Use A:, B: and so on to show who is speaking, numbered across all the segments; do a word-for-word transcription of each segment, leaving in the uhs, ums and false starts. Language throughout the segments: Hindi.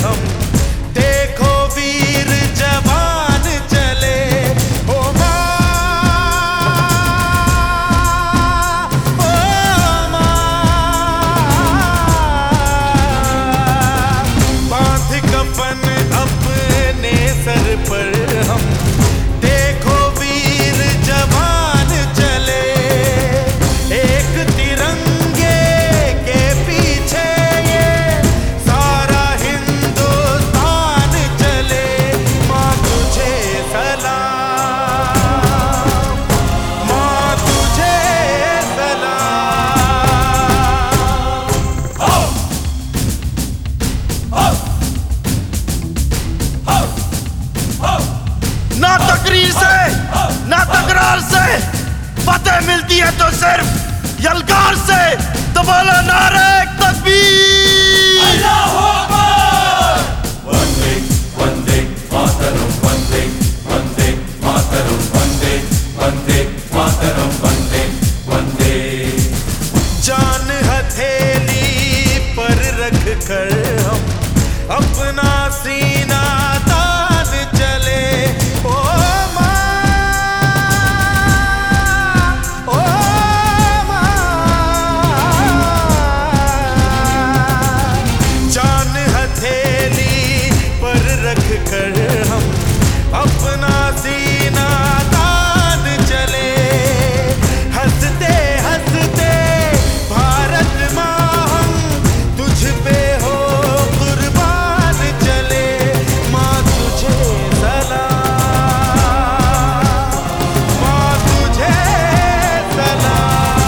A: हम। देखो वीर जवान चले, ओ माँ, ओ माँ, बांध कफन अपने सर पर हम। देखो वीर जवान चले, एक तिरंगे के पीछे ये सारा हिंदुस्तान चले। माँ तुझे सलाम, माँ तुझे सलाम।
B: हो! हो! हो! हो!
C: ना तकरीर से ना तकरार से फतेह मिलती है तो सिर्फ यलगार से। तो बोलो नारे तकबीर।
B: अल्लाहू अकबर! वंदे वंदे मातरम, वंदे वंदे मातरम, वंदे वंदे मातरम, वंदे वंदे।
A: जान हथेली पर रख कर हम अपना सीना तान चले। ओ माँ, ओ माँ, जान हथेली पर रख कर हम अपना सीना तान चले। हंसते हंसते भारत माँ हम तुझ पे हो कुर्बान चले। माँ तुझे सलाम, माँ तुझे सलाम।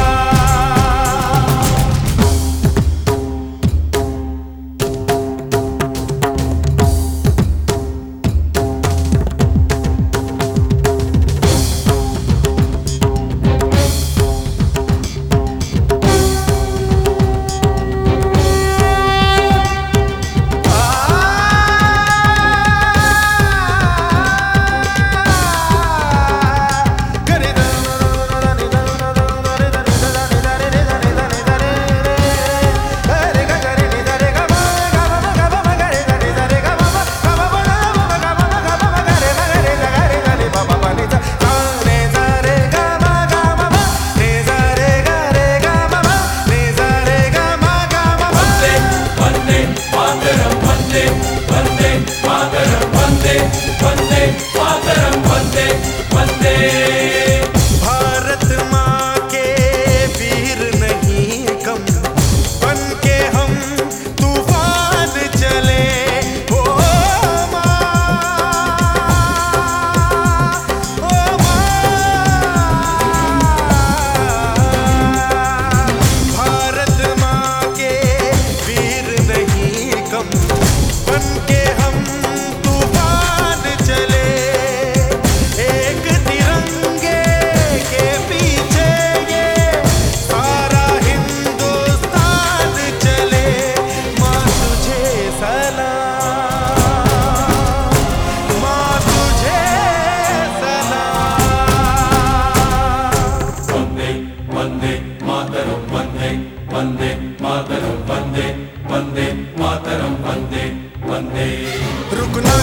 B: वंदे मातरम, वंदे वंदे मातरम, वंदे वंदे।
A: भारत माँ के वीर नहीं कम, बन के हम तूफान चले। ओ माँ, ओ माँ, भारत माँ के वीर नहीं कम, बन के हम तूफान चले। एक तिरंगे के पीछे ये सारा हिंदुस्तान चले। माँ तुझे सलाम, माँ तुझे सलाम।
B: वंदे वंदे मातरम, वंदे वंदे मातरम, वंदे वंदे मातरम, वंदे वंदे।
A: रुकना